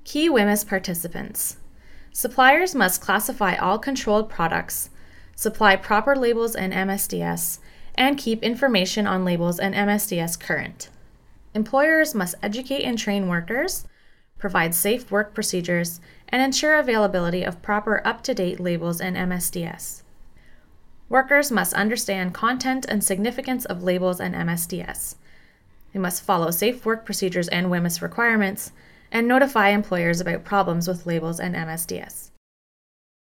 Key WHMIS participants. Suppliers must classify all controlled products, supply proper labels and MSDS, and keep information on labels and MSDS current. Employers must educate and train workers, provide safe work procedures, and ensure availability of proper up-to-date labels and MSDS. Workers must understand content and significance of labels and MSDS. They must follow safe work procedures and WHMIS requirements, and notify employers about problems with labels and MSDS.